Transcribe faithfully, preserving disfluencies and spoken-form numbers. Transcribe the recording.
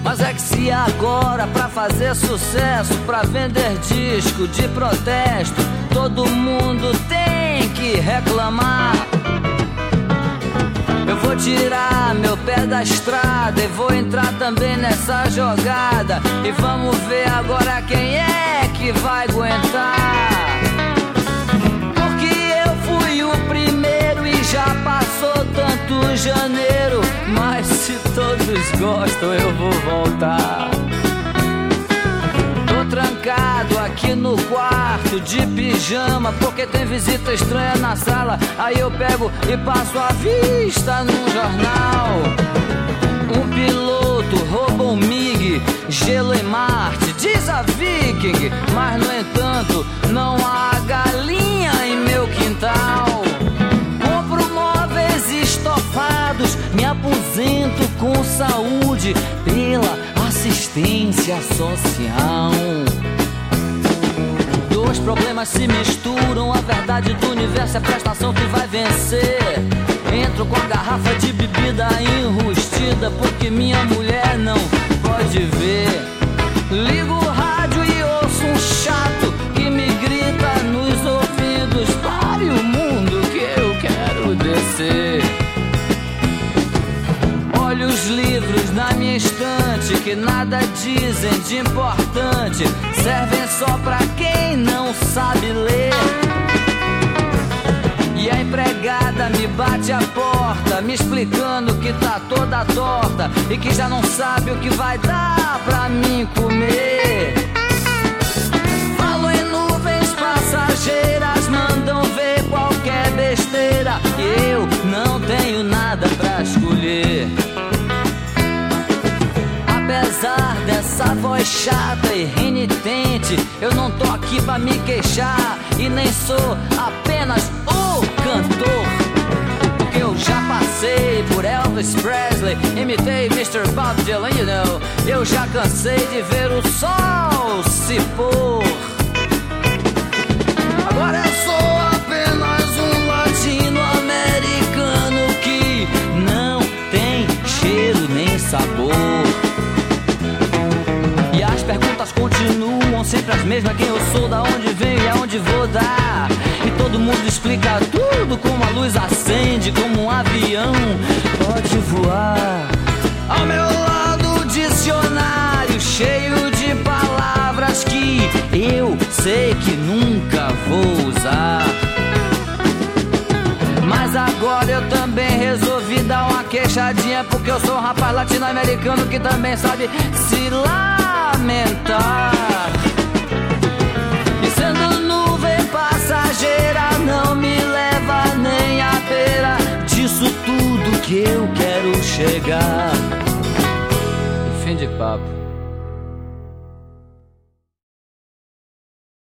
Mas é que se agora pra fazer sucesso, pra vender disco de protesto, todo mundo tem que reclamar, eu vou tirar meu pé da estrada e vou entrar também nessa jogada. E vamos ver agora quem é que vai aguentar. Porque eu fui o primeiro e já passou tanto janeiro, mas se todos gostam eu vou voltar. Tô trancado aqui no quarto de pijama porque tem visita estranha na sala. Aí eu pego e passo a vista num jornal. Um piloto rouba um MiG, gelo em Marte, diz a Viking. Mas no entanto não há galinha em meu quintal. Compro móveis estofados, me aposento com saúde pela assistência social. Dois problemas se misturam, a verdade do universo é a prestação que vai vencer. Entro com a garrafa de bebida enrustida porque minha mulher não pode ver. Ligo o rádio e ouço um chato que me grita nos ouvidos: pare o mundo que eu quero descer. Olho os livros na minha estante que nada dizem de importante, servem só pra quem não sabe ler. E a empregada me bate a porta, me explicando que tá toda torta e que já não sabe o que vai dar pra mim comer. Falo em nuvens passageiras, mandam ver qualquer besteira e eu não tenho nada pra escolher. Apesar dessa voz chata e renitente, eu não tô aqui pra me queixar e nem sou apenas o cantor. Porque eu já passei por Elvis Presley, imitei mister Bob Dylan, you know. Eu já cansei de ver o sol se pôr. Agora eu sou apenas um latino-americano que não tem cheiro nem sabor. As perguntas continuam sempre as mesmas: quem eu sou, da onde venho e aonde vou dar. E todo mundo explica tudo como a luz acende, como um avião pode voar. Ao meu lado o dicionário cheio de palavras que eu sei que nunca vou usar. Mas agora eu também resolvi dar uma queixadinha, porque eu sou um rapaz latino-americano que também sabe se lamentar. E sendo nuvem passageira não me leva nem à beira disso tudo que eu quero chegar. Fim de papo.